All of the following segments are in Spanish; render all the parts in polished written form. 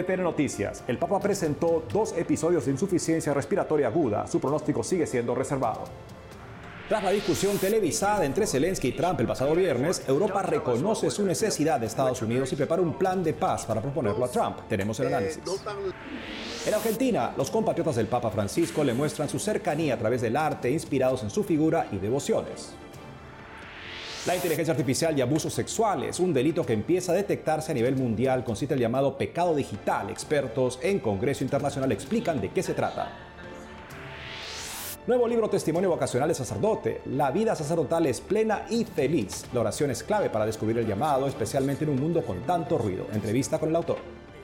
WTN Noticias. El Papa presentó 2 episodios de insuficiencia respiratoria aguda. Su pronóstico sigue siendo reservado. Tras la discusión televisada entre Zelensky y Trump el pasado viernes, Europa reconoce su necesidad de Estados Unidos y prepara un plan de paz para proponerlo a Trump. Tenemos el análisis. En Argentina, los compatriotas del Papa Francisco le muestran su cercanía a través del arte, inspirados en su figura y devociones. La inteligencia artificial y abusos sexuales, un delito que empieza a detectarse a nivel mundial, consiste en el llamado pecado digital. Expertos en Congreso Internacional explican de qué se trata. Nuevo libro Testimonio Vocacional de Sacerdote. La vida sacerdotal es plena y feliz. La oración es clave para descubrir el llamado, especialmente en un mundo con tanto ruido. Entrevista con el autor.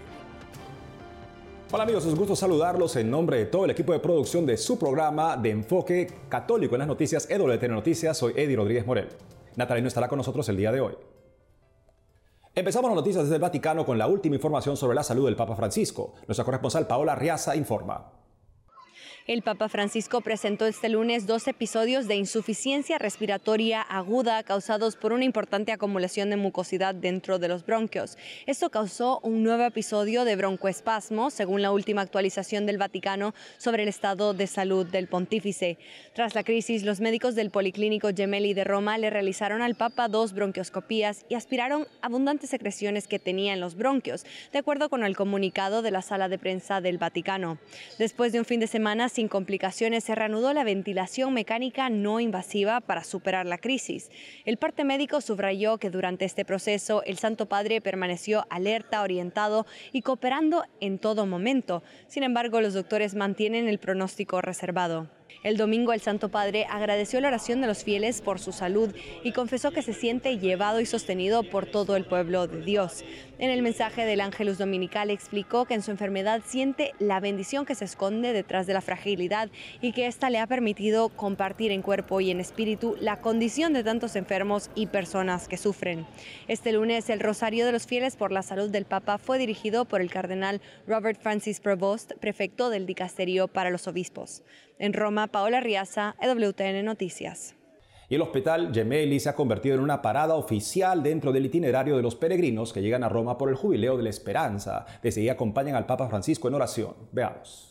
Hola amigos, es un gusto saludarlos en nombre de todo el equipo de producción de su programa de enfoque católico en las noticias, EWTN Noticias. Soy Eddie Rodríguez Morel. Natalino estará con nosotros el día de hoy. Empezamos las noticias desde el Vaticano con la última información sobre la salud del Papa Francisco. Nuestra corresponsal Paola Arriaza informa. El Papa Francisco presentó este lunes 2 episodios de insuficiencia respiratoria aguda causados por una importante acumulación de mucosidad dentro de los bronquios. Esto causó un nuevo episodio de broncoespasmo, según la última actualización del Vaticano sobre el estado de salud del pontífice. Tras la crisis, los médicos del Policlínico Gemelli de Roma le realizaron al Papa 2 bronquioscopías y aspiraron abundantes secreciones que tenía en los bronquios, de acuerdo con el comunicado de la sala de prensa del Vaticano. Después de un fin de semana sin complicaciones, se reanudó la ventilación mecánica no invasiva para superar la crisis. El parte médico subrayó que durante este proceso el Santo Padre permaneció alerta, orientado y cooperando en todo momento. Sin embargo, los doctores mantienen el pronóstico reservado. El domingo el Santo Padre agradeció la oración de los fieles por su salud y confesó que se siente llevado y sostenido por todo el pueblo de Dios. En el mensaje del Ángelus Dominical explicó que en su enfermedad siente la bendición que se esconde detrás de la fragilidad y que ésta le ha permitido compartir en cuerpo y en espíritu la condición de tantos enfermos y personas que sufren. Este lunes el Rosario de los Fieles por la Salud del Papa fue dirigido por el cardenal Robert Francis Prevost, prefecto del Dicasterio para los Obispos. En Roma, Paola Arriaza, EWTN Noticias. Y el Hospital Gemelli se ha convertido en una parada oficial dentro del itinerario de los peregrinos que llegan a Roma por el Jubileo de la Esperanza. Desde ahí acompañan al Papa Francisco en oración. Veamos.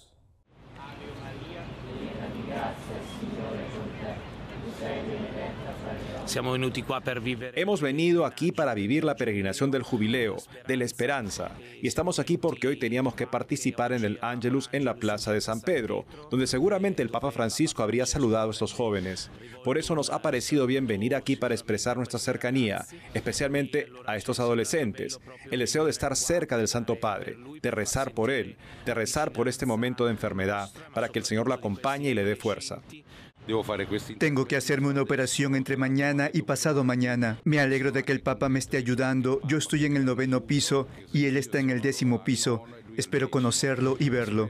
Hemos venido aquí para vivir la peregrinación del Jubileo, de la Esperanza, y estamos aquí porque hoy teníamos que participar en el Ángelus en la Plaza de San Pedro, donde seguramente el Papa Francisco habría saludado a estos jóvenes. Por eso nos ha parecido bien venir aquí para expresar nuestra cercanía, especialmente a estos adolescentes, el deseo de estar cerca del Santo Padre, de rezar por él, de rezar por este momento de enfermedad, para que el Señor lo acompañe y le dé fuerza. Tengo que hacerme una operación entre mañana y pasado mañana. Me alegro de que el Papa me esté ayudando. Yo estoy en el 9º piso y él está en el 10º piso. Espero conocerlo y verlo.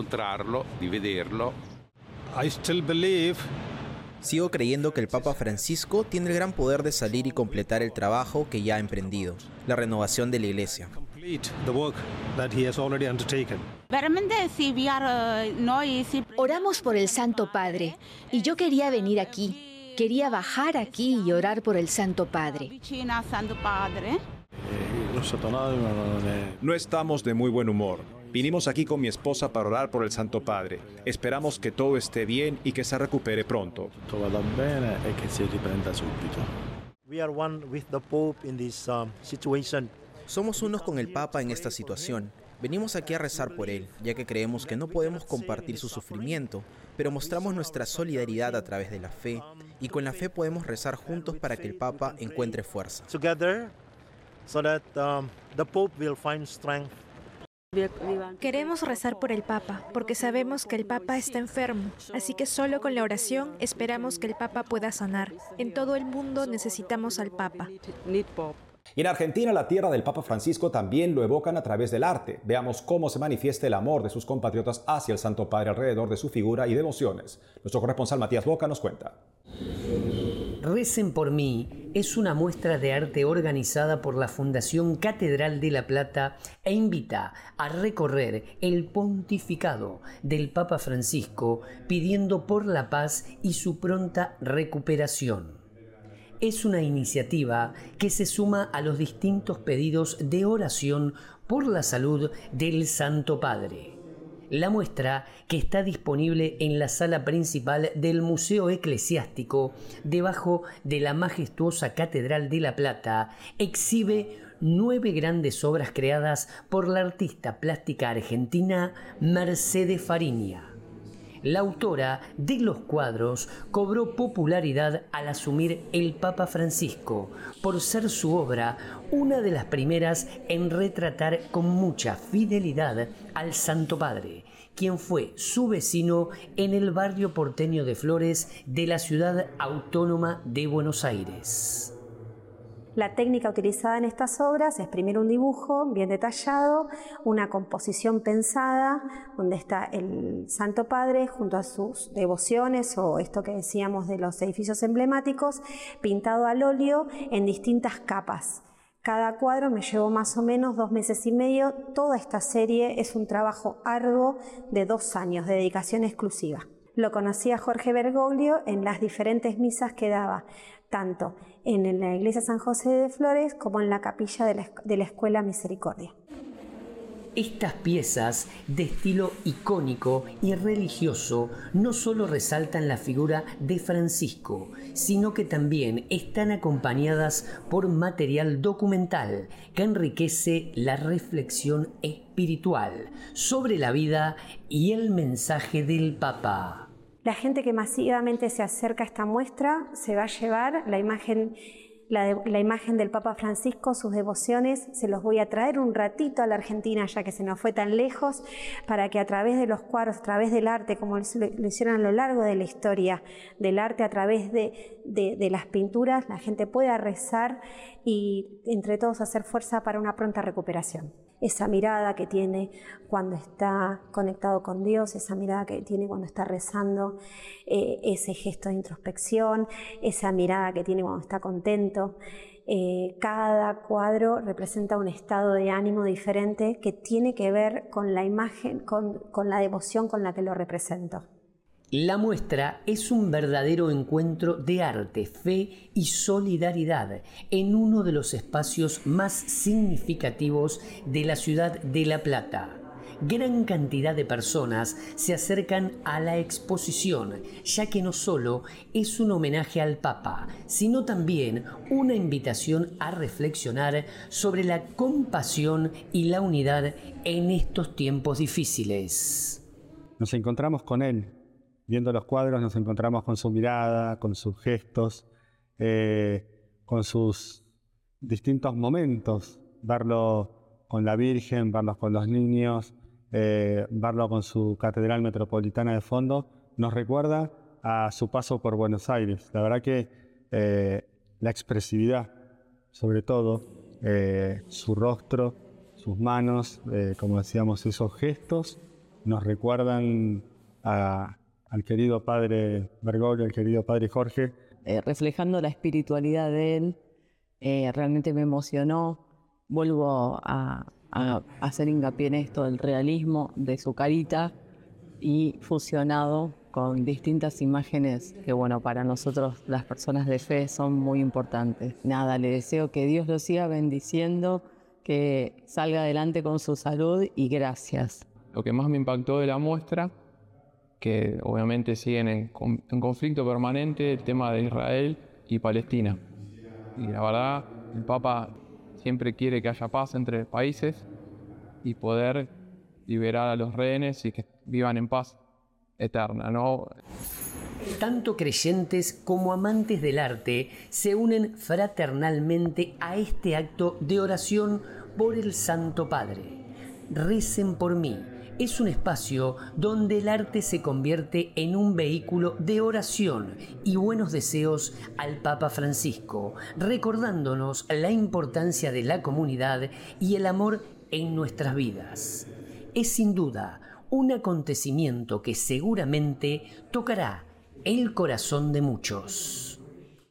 Sigo creyendo que el Papa Francisco tiene el gran poder de salir y completar el trabajo que ya ha emprendido, la renovación de la Iglesia. Oramos por el Santo Padre y yo quería venir aquí. Quería bajar aquí y orar por el Santo Padre. No estamos de muy buen humor. Vinimos aquí con mi esposa para orar por el Santo Padre. Esperamos que todo esté bien y que se recupere pronto. Somos unos con el Papa en esta situación. Venimos aquí a rezar por él, ya que creemos que no podemos compartir su sufrimiento, pero mostramos nuestra solidaridad a través de la fe, y con la fe podemos rezar juntos para que el Papa encuentre fuerza. Queremos rezar por el Papa, porque sabemos que el Papa está enfermo, así que solo con la oración esperamos que el Papa pueda sanar. En todo el mundo necesitamos al Papa. Y en Argentina, la tierra del Papa Francisco, también lo evocan a través del arte. Veamos cómo se manifiesta el amor de sus compatriotas hacia el Santo Padre alrededor de su figura y devociones. Nuestro corresponsal Matías Boca nos cuenta. Recen por mí es una muestra de arte organizada por la Fundación Catedral de La Plata e invita a recorrer el pontificado del Papa Francisco pidiendo por la paz y su pronta recuperación. Es una iniciativa que se suma a los distintos pedidos de oración por la salud del Santo Padre. La muestra, que está disponible en la sala principal del Museo Eclesiástico, debajo de la majestuosa Catedral de La Plata, exhibe 9 grandes obras creadas por la artista plástica argentina Mercedes Fariña. La autora de los cuadros cobró popularidad al asumir el Papa Francisco, por ser su obra una de las primeras en retratar con mucha fidelidad al Santo Padre, quien fue su vecino en el barrio porteño de Flores de la ciudad autónoma de Buenos Aires. La técnica utilizada en estas obras es primero un dibujo bien detallado, una composición pensada, donde está el Santo Padre junto a sus devociones o esto que decíamos de los edificios emblemáticos, pintado al óleo en distintas capas. Cada cuadro me llevó más o menos 2 meses y medio. Toda esta serie es un trabajo arduo de 2 años de dedicación exclusiva. Lo conocí a Jorge Bergoglio en las diferentes misas que daba, tanto en la iglesia San José de Flores como en la capilla de la Escuela Misericordia. Estas piezas de estilo icónico y religioso no solo resaltan la figura de Francisco, sino que también están acompañadas por material documental que enriquece la reflexión espiritual sobre la vida y el mensaje del Papa. La gente que masivamente se acerca a esta muestra se va a llevar la imagen del Papa Francisco, sus devociones. Se los voy a traer un ratito a la Argentina, ya que se nos fue tan lejos, para que a través de los cuadros, a través del arte, como lo hicieron a lo largo de la historia del arte, a través de las pinturas, la gente pueda rezar y entre todos hacer fuerza para una pronta recuperación. Esa mirada que tiene cuando está conectado con Dios, esa mirada que tiene cuando está rezando, ese gesto de introspección, esa mirada que tiene cuando está contento. Cada cuadro representa un estado de ánimo diferente que tiene que ver con la imagen, con la devoción con la que lo represento. La muestra es un verdadero encuentro de arte, fe y solidaridad en uno de los espacios más significativos de la ciudad de La Plata. Gran cantidad de personas se acercan a la exposición, ya que no solo es un homenaje al Papa, sino también una invitación a reflexionar sobre la compasión y la unidad en estos tiempos difíciles. Nos encontramos con él. Viendo los cuadros nos encontramos con su mirada, con sus gestos, con sus distintos momentos. Verlo con la Virgen, verlo con los niños, verlo con su Catedral Metropolitana de fondo, nos recuerda a su paso por Buenos Aires. La verdad que la expresividad, sobre todo, su rostro, sus manos, como decíamos, esos gestos, nos recuerdan al querido padre Bergoglio, al querido padre Jorge. Reflejando la espiritualidad de él, realmente me emocionó. Vuelvo a hacer hincapié en esto del realismo de su carita y fusionado con distintas imágenes que, bueno, para nosotros las personas de fe son muy importantes. Nada, le deseo que Dios lo siga bendiciendo, que salga adelante con su salud y gracias. Lo que más me impactó de la muestra, que obviamente siguen en conflicto permanente, el tema de Israel y Palestina. Y la verdad, el Papa siempre quiere que haya paz entre países y poder liberar a los rehenes y que vivan en paz eterna, ¿no? Tanto creyentes como amantes del arte se unen fraternalmente a este acto de oración por el Santo Padre. Recen por mí. Es un espacio donde el arte se convierte en un vehículo de oración y buenos deseos al Papa Francisco, recordándonos la importancia de la comunidad y el amor en nuestras vidas. Es sin duda un acontecimiento que seguramente tocará el corazón de muchos.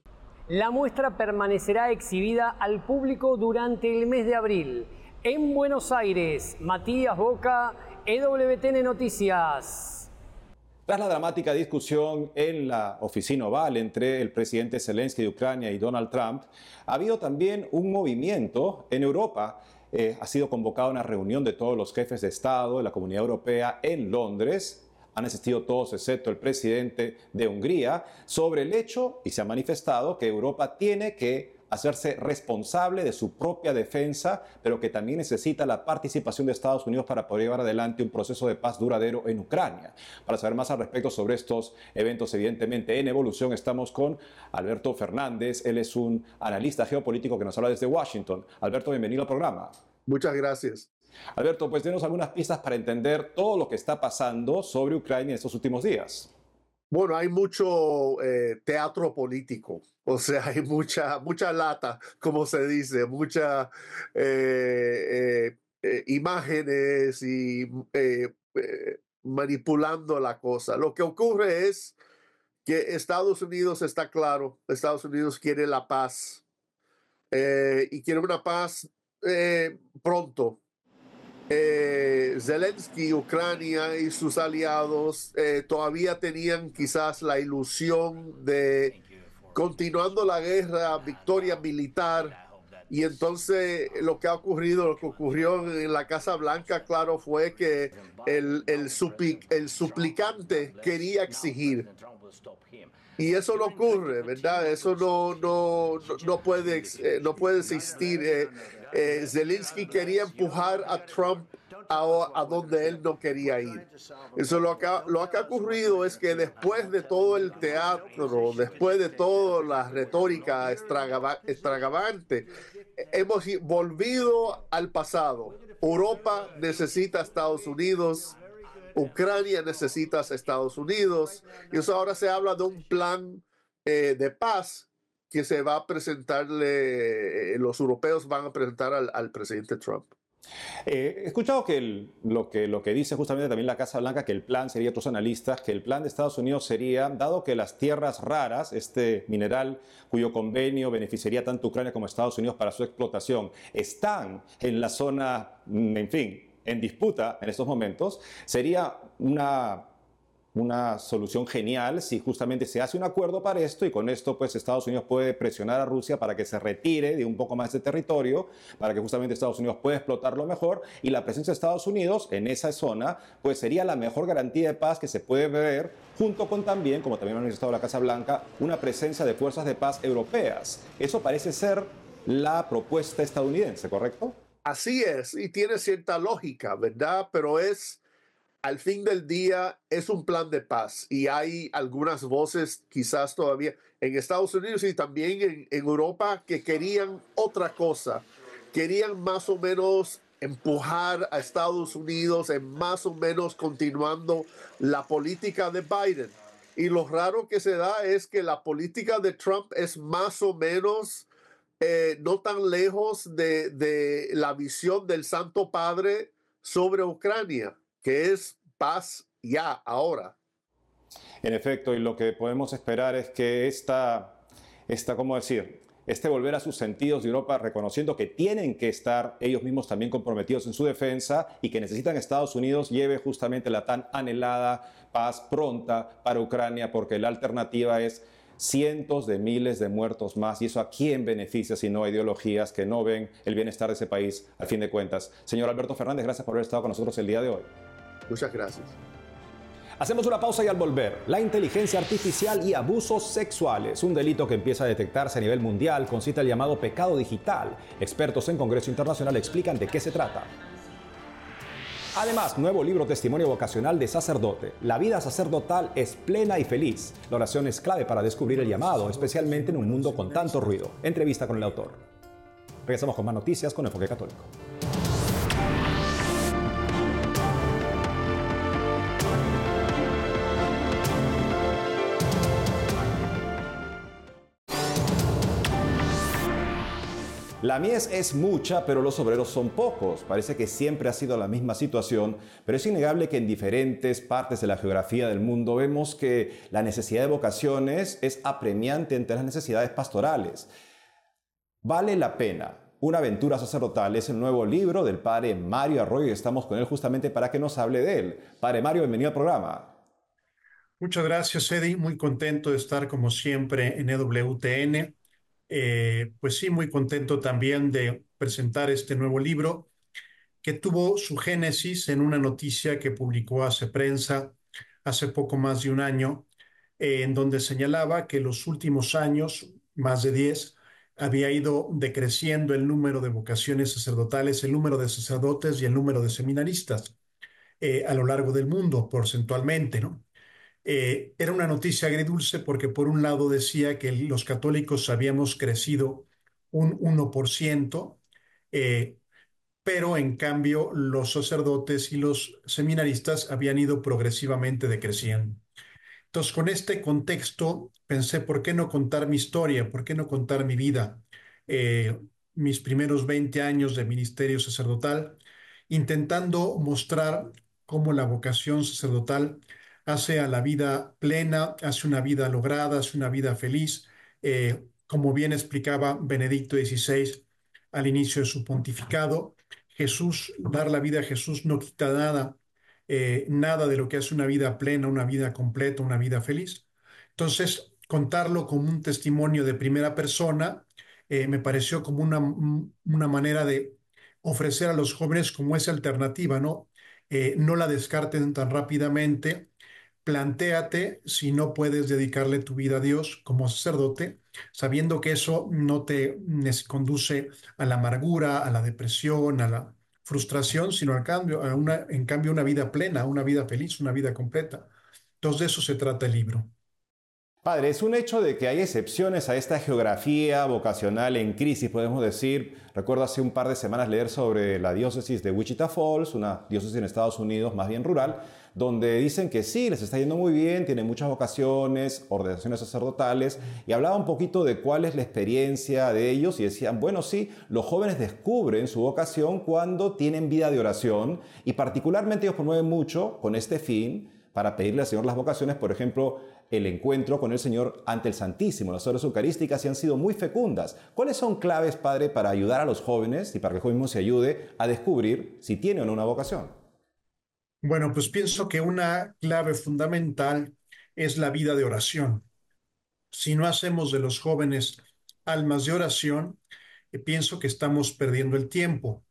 La muestra permanecerá exhibida al público durante el mes de abril. En Buenos Aires, Matías Boca, EWTN Noticias. Tras la dramática discusión en la oficina oval entre el presidente Zelensky de Ucrania y Donald Trump, ha habido también un movimiento en Europa ha sido convocada una reunión de todos los jefes de Estado de la Comunidad Europea en Londres. Han asistido todos excepto el presidente de Hungría sobre el hecho, y se ha manifestado, que Europa tiene que hacerse responsable de su propia defensa, pero que también necesita la participación de Estados Unidos para poder llevar adelante un proceso de paz duradero en Ucrania. Para saber más al respecto sobre estos eventos, evidentemente en evolución, estamos con Alberto Fernández. Él es un analista geopolítico que nos habla desde Washington. Alberto, bienvenido al programa. Muchas gracias. Alberto, pues denos algunas pistas para entender todo lo que está pasando sobre Ucrania en estos últimos días. Bueno, hay mucho teatro político, o sea, hay mucha lata, como se dice, mucha imágenes y manipulando la cosa. Lo que ocurre es que Estados Unidos está claro, Estados Unidos quiere la paz y quiere una paz pronto. Zelensky, Ucrania y sus aliados todavía tenían quizás la ilusión de, continuando la guerra, victoria militar. Y entonces lo que ocurrió en la Casa Blanca, claro, fue que el suplicante quería exigir. Y eso no ocurre, ¿verdad? Eso no puede existir. Zelensky quería empujar a Trump a donde él no quería ir. Eso lo que ha ocurrido es que después de todo el teatro, después de toda la retórica extravagante, hemos volvido al pasado. Europa necesita a Estados Unidos. Ucrania necesita a Estados Unidos. Y eso ahora se habla de un plan de paz que se va a presentarle, los europeos van a presentar al presidente Trump. He escuchado que lo que dice justamente también la Casa Blanca, que el plan sería, otros analistas, que el plan de Estados Unidos sería, dado que las tierras raras, este mineral cuyo convenio beneficiaría tanto a Ucrania como a Estados Unidos para su explotación, están en la zona, en fin, en disputa en estos momentos, sería una solución genial si justamente se hace un acuerdo para esto, y con esto pues Estados Unidos puede presionar a Rusia para que se retire de un poco más de territorio, para que justamente Estados Unidos pueda explotarlo mejor, y la presencia de Estados Unidos en esa zona pues sería la mejor garantía de paz que se puede ver, junto con también, como también ha manifestado la Casa Blanca, una presencia de fuerzas de paz europeas. Eso parece ser la propuesta estadounidense, ¿correcto? Así es, y tiene cierta lógica, ¿verdad? Pero al fin del día, es un plan de paz, y hay algunas voces quizás todavía en Estados Unidos y también en Europa que querían otra cosa. Querían más o menos empujar a Estados Unidos en más o menos continuando la política de Biden. Y lo raro que se da es que la política de Trump es más o menos no tan lejos de la visión del Santo Padre sobre Ucrania, que es paz ya, ahora. En efecto, y lo que podemos esperar es que ¿cómo decir? Este volver a sus sentidos de Europa, reconociendo que tienen que estar ellos mismos también comprometidos en su defensa y que necesitan que Estados Unidos lleve justamente la tan anhelada paz pronta para Ucrania, porque la alternativa es cientos de miles de muertos más, y eso a quién beneficia si no a ideologías que no ven el bienestar de ese país al fin de cuentas. Señor Alberto Fernández, gracias por haber estado con nosotros el día de hoy. Muchas gracias. Hacemos una pausa y al volver, la inteligencia artificial y abusos sexuales, un delito que empieza a detectarse a nivel mundial con cita al llamado pecado digital. Expertos en Congreso Internacional explican de qué se trata. Además, nuevo libro testimonio vocacional de sacerdote. La vida sacerdotal es plena y feliz. La oración es clave para descubrir el llamado, especialmente en un mundo con tanto ruido. Entrevista con el autor. Regresamos con más noticias con Enfoque Católico. La mies es mucha, pero los obreros son pocos. Parece que siempre ha sido la misma situación, pero es innegable que en diferentes partes de la geografía del mundo vemos que la necesidad de vocaciones es apremiante entre las necesidades pastorales. Vale la pena. Una aventura sacerdotal es el nuevo libro del padre Mario Arroyo y estamos con él justamente para que nos hable de él. Padre Mario, bienvenido al programa. Muchas gracias, Eddie. Muy contento de estar como siempre en EWTN. Pues sí, muy contento también de presentar este nuevo libro que tuvo su génesis en una noticia que publicó Hace Prensa hace poco más de un año, en donde señalaba que los últimos años, más de 10, había ido decreciendo el número de vocaciones sacerdotales, el número de sacerdotes y el número de seminaristas a lo largo del mundo, porcentualmente, ¿no? Era una noticia agridulce porque por un lado decía que los católicos habíamos crecido un 1%, pero en cambio los sacerdotes y los seminaristas habían ido progresivamente decreciendo. Entonces, con este contexto, pensé, ¿por qué no contar mi historia? ¿Por qué no contar mi vida? Eh, Mis primeros 20 años de ministerio sacerdotal, intentando mostrar cómo la vocación sacerdotal hace a la vida plena, hace una vida lograda, hace una vida feliz. Como bien explicaba Benedicto XVI al inicio de su pontificado, Jesús, dar la vida a Jesús no quita nada, nada de lo que hace una vida plena, una vida completa, una vida feliz. Entonces, contarlo como un testimonio de primera persona me pareció como una manera de ofrecer a los jóvenes como esa alternativa, ¿no? No la descarten tan rápidamente. Plantéate si no puedes dedicarle tu vida a Dios como sacerdote, sabiendo que eso no te conduce a la amargura, a la depresión, a la frustración, sino al cambio, en cambio una vida plena, una vida feliz, una vida completa. Entonces de eso se trata el libro. Padre, es un hecho de que hay excepciones a esta geografía vocacional en crisis, podemos decir. Recuerdo hace un par de semanas leer sobre la diócesis de Wichita Falls, una diócesis en Estados Unidos más bien rural, donde dicen que sí, les está yendo muy bien, tienen muchas vocaciones, ordenaciones sacerdotales, y hablaba un poquito de cuál es la experiencia de ellos y decían, bueno, sí, los jóvenes descubren su vocación cuando tienen vida de oración y particularmente ellos promueven mucho con este fin para pedirle al Señor las vocaciones, por ejemplo, el encuentro con el Señor ante el Santísimo. Las horas eucarísticas han sido muy fecundas. ¿Cuáles son claves, Padre, para ayudar a los jóvenes y para que el joven mismo se ayude a descubrir si tiene o no una vocación? Bueno, pues pienso que una clave fundamental es la vida de oración. Si no hacemos de los jóvenes almas de oración, pienso que estamos perdiendo el tiempo.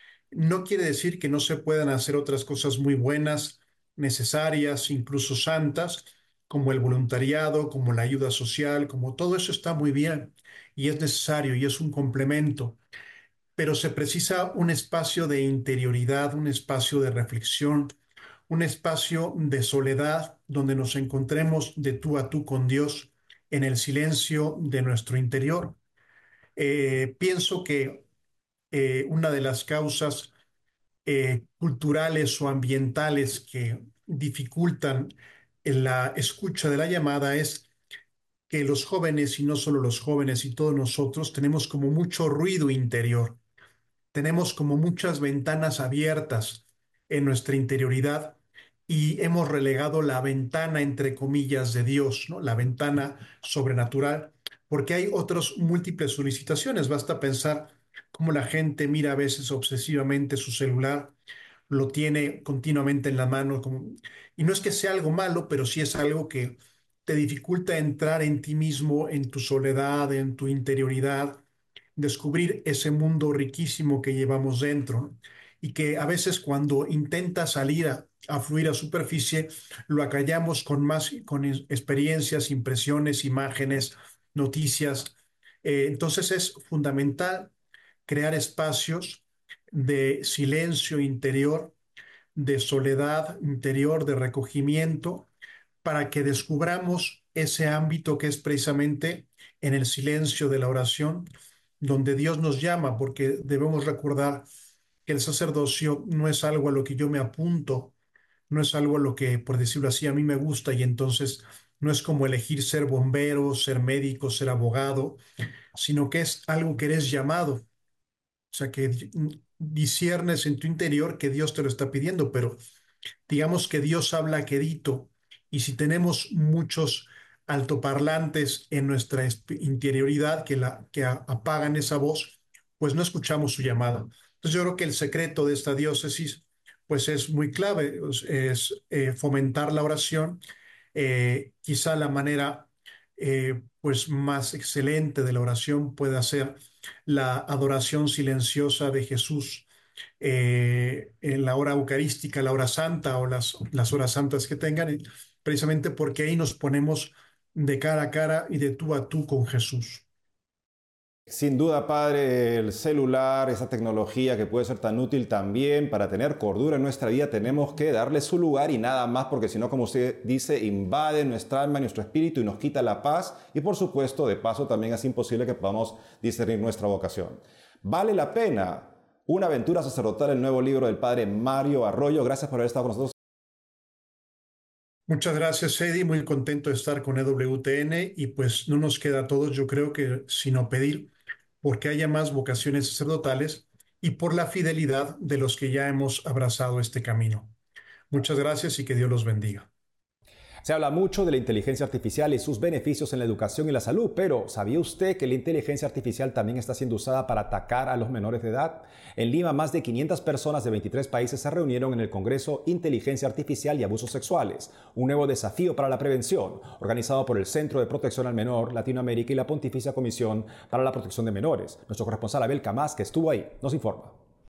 No quiere decir que no se puedan hacer otras cosas muy buenas, necesarias, incluso santas, como el voluntariado, como la ayuda social, como todo eso está muy bien y es necesario y es un complemento, pero se precisa un espacio de interioridad, un espacio de reflexión, un espacio de soledad donde nos encontremos de tú a tú con Dios en el silencio de nuestro interior. Pienso que una de las causas culturales o ambientales que dificultan la escucha de la llamada es que los jóvenes, y no solo los jóvenes, y todos nosotros, tenemos como mucho ruido interior, tenemos como muchas ventanas abiertas en nuestra interioridad y hemos relegado la ventana, entre comillas, de Dios, ¿no? La ventana sobrenatural, porque hay otras múltiples solicitaciones. Basta pensar cómo la gente mira a veces obsesivamente su celular, lo tiene continuamente en la mano, y no es que sea algo malo, pero sí es algo que te dificulta entrar en ti mismo, en tu soledad, en tu interioridad, descubrir ese mundo riquísimo que llevamos dentro, ¿no? Y que a veces cuando intenta salir a fluir a superficie, lo acallamos con experiencias, impresiones, imágenes, noticias. Entonces es fundamental crear espacios de silencio interior, de soledad interior, de recogimiento, para que descubramos ese ámbito que es precisamente en el silencio de la oración, donde Dios nos llama, porque debemos recordar que el sacerdocio no es algo a lo que yo me apunto, no es algo a lo que, por decirlo así, a mí me gusta y entonces no es como elegir ser bombero, ser médico, ser abogado, sino que es algo que eres llamado. O sea, que disiernes en tu interior que Dios te lo está pidiendo, pero digamos que Dios habla quedito y si tenemos muchos altoparlantes en nuestra interioridad que apagan esa voz, pues no escuchamos su llamada. Entonces yo creo que el secreto de esta diócesis pues es muy clave, fomentar la oración. Quizá la manera pues más excelente de la oración pueda ser la adoración silenciosa de Jesús en la hora eucarística, la hora santa o las horas santas que tengan, precisamente porque ahí nos ponemos de cara a cara y de tú a tú con Jesús. Sin duda, padre, el celular, esa tecnología que puede ser tan útil también para tener cordura en nuestra vida, tenemos que darle su lugar y nada más, porque si no, como usted dice, invade nuestra alma y nuestro espíritu y nos quita la paz y, por supuesto, de paso también es imposible que podamos discernir nuestra vocación. Vale la pena una aventura sacerdotal, el nuevo libro del padre Mario Arroyo. Gracias por haber estado con nosotros. Muchas gracias, Eddie. Muy contento de estar con EWTN y pues no nos queda a todos, yo creo que sino pedir porque haya más vocaciones sacerdotales y por la fidelidad de los que ya hemos abrazado este camino. Muchas gracias y que Dios los bendiga. Se habla mucho de la inteligencia artificial y sus beneficios en la educación y la salud, pero ¿sabía usted que la inteligencia artificial también está siendo usada para atacar a los menores de edad? En Lima, más de 500 personas de 23 países se reunieron en el Congreso Inteligencia Artificial y Abusos Sexuales, un nuevo desafío para la prevención, organizado por el Centro de Protección al Menor, Latinoamérica y la Pontificia Comisión para la Protección de Menores. Nuestro corresponsal Abel Camás, que estuvo ahí, nos informa.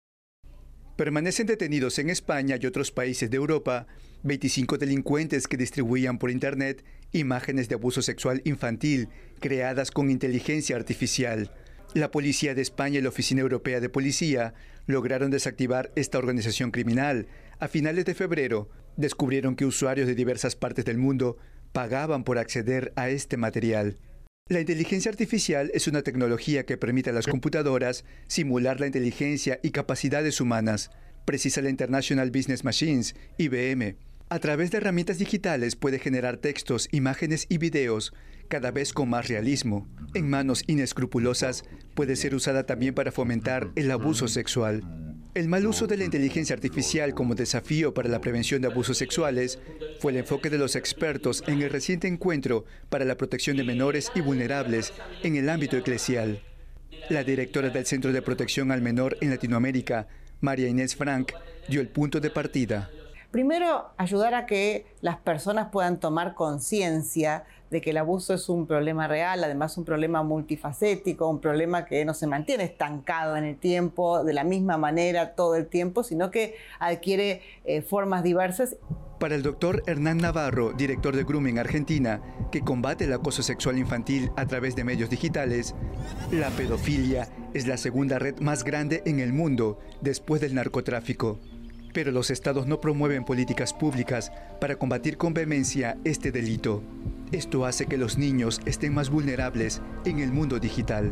Permanecen detenidos en España y otros países de Europa 25 delincuentes que distribuían por Internet imágenes de abuso sexual infantil creadas con inteligencia artificial. La Policía de España y la Oficina Europea de Policía lograron desactivar esta organización criminal. A finales de febrero, descubrieron que usuarios de diversas partes del mundo pagaban por acceder a este material. La inteligencia artificial es una tecnología que permite a las computadoras simular la inteligencia y capacidades humanas, precisa la International Business Machines, IBM. A través de herramientas digitales puede generar textos, imágenes y videos cada vez con más realismo. En manos inescrupulosas puede ser usada también para fomentar el abuso sexual. El mal uso de la inteligencia artificial como desafío para la prevención de abusos sexuales fue el enfoque de los expertos en el reciente encuentro para la protección de menores y vulnerables en el ámbito eclesial. La directora del Centro de Protección al Menor en Latinoamérica, María Inés Frank, dio el punto de partida. Primero, ayudar a que las personas puedan tomar conciencia de que el abuso es un problema real, además un problema multifacético, un problema que no se mantiene estancado en el tiempo de la misma manera todo el tiempo, sino que adquiere formas diversas. Para el doctor Hernán Navarro, director de Grooming Argentina, que combate el acoso sexual infantil a través de medios digitales, la pedofilia es la segunda red más grande en el mundo después del narcotráfico. Pero los estados no promueven políticas públicas para combatir con vehemencia este delito. Esto hace que los niños estén más vulnerables en el mundo digital.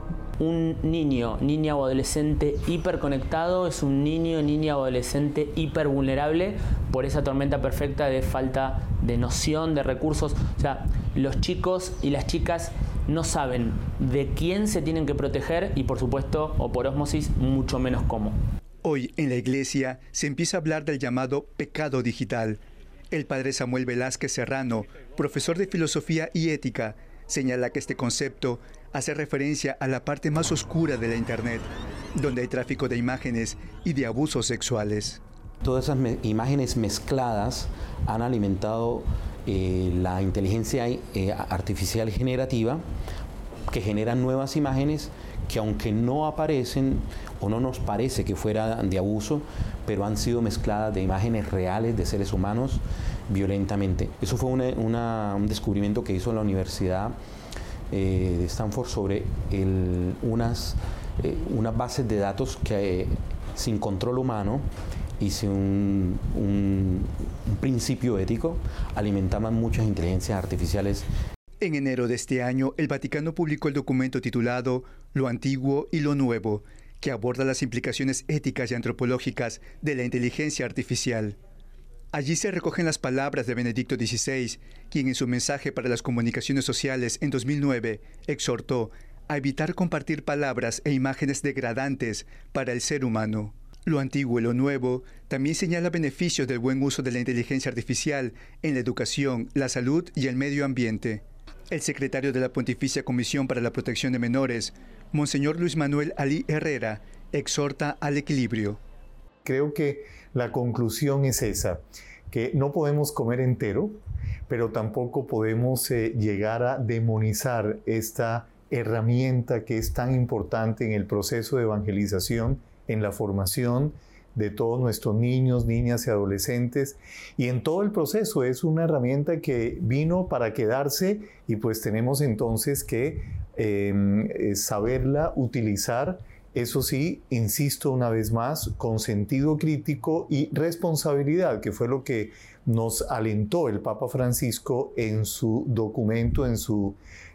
Un niño, niña o adolescente hiperconectado es un niño, niña o adolescente hipervulnerable por esa tormenta perfecta de falta de noción, de recursos. O sea, los chicos y las chicas no saben de quién se tienen que proteger y, por supuesto, o por ósmosis, mucho menos cómo. Hoy en la iglesia se empieza a hablar del llamado pecado digital. El padre Samuel Velázquez Serrano, profesor de filosofía y ética, señala que este concepto hace referencia a la parte más oscura de la Internet, donde hay tráfico de imágenes y de abusos sexuales. Todas esas imágenes mezcladas han alimentado la inteligencia artificial generativa, que genera nuevas imágenes que, aunque no aparecen o no nos parece que fueran de abuso, pero han sido mezcladas de imágenes reales de seres humanos violentamente. Eso fue un descubrimiento que hizo la Universidad de Stanford sobre unas bases de datos que sin control humano y sin un principio ético alimentaban muchas inteligencias artificiales. En enero de este año, el Vaticano publicó el documento titulado Lo Antiguo y lo Nuevo, que aborda las implicaciones éticas y antropológicas de la inteligencia artificial. Allí se recogen las palabras de Benedicto XVI, quien en su mensaje para las comunicaciones sociales en 2009 exhortó a evitar compartir palabras e imágenes degradantes para el ser humano. Lo Antiguo y lo Nuevo también señala beneficios del buen uso de la inteligencia artificial en la educación, la salud y el medio ambiente. El secretario de la Pontificia Comisión para la Protección de Menores, Monseñor Luis Manuel Alí Herrera, exhorta al equilibrio. Creo que la conclusión es esa, que no podemos comer entero, pero tampoco podemos llegar a demonizar esta herramienta que es tan importante en el proceso de evangelización, en la formación de todos nuestros niños, niñas y adolescentes, y en todo el proceso es una herramienta que vino para quedarse, y pues tenemos entonces que saberla utilizar, eso sí, insisto una vez más, con sentido crítico y responsabilidad, que fue lo que nos alentó el Papa Francisco en su documento, en su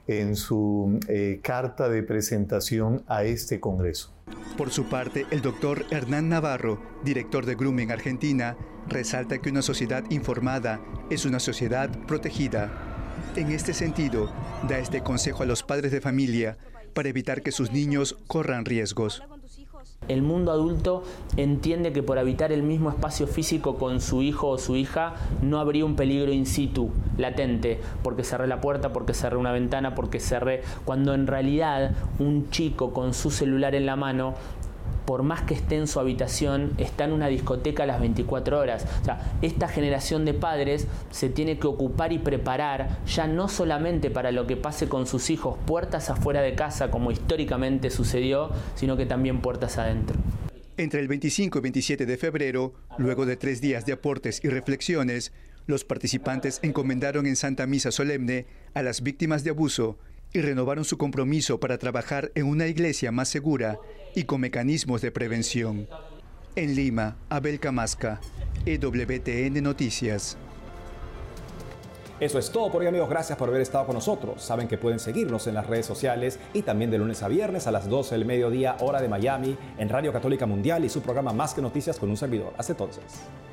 carta de presentación a este Congreso. Por su parte, el doctor Hernán Navarro, director de Grooming Argentina, resalta que una sociedad informada es una sociedad protegida. En este sentido, da este consejo a los padres de familia para evitar que sus niños corran riesgos. El mundo adulto entiende que por habitar el mismo espacio físico con su hijo o su hija no habría un peligro in situ, latente, porque cerré la puerta, porque cerré una ventana, porque cerré... Cuando en realidad un chico con su celular en la mano, por más que esté en su habitación, está en una discoteca a las 24 horas. O sea, esta generación de padres se tiene que ocupar y preparar ya no solamente para lo que pase con sus hijos puertas afuera de casa, como históricamente sucedió, sino que también puertas adentro. Entre el 25 y 27 de febrero, luego de 3 días de aportes y reflexiones, los participantes encomendaron en Santa Misa Solemne a las víctimas de abuso y renovaron su compromiso para trabajar en una iglesia más segura y con mecanismos de prevención. En Lima, Abel Camasca, EWTN Noticias. Eso es todo por hoy, amigos. Gracias por haber estado con nosotros. Saben que pueden seguirnos en las redes sociales y también de lunes a viernes a las 12 del mediodía, hora de Miami, en Radio Católica Mundial y su programa Más que Noticias con un servidor. Hasta entonces.